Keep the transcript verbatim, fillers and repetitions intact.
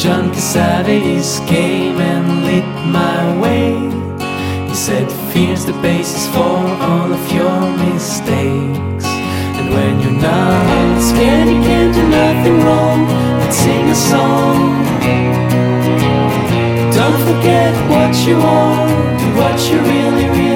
John Cassavetes came and lit my way. He said fear's the basis for all of your mistakes. And when you're not scared, you can't do nothing wrong. Let's sing a song. Don't forget what you are, what you really, really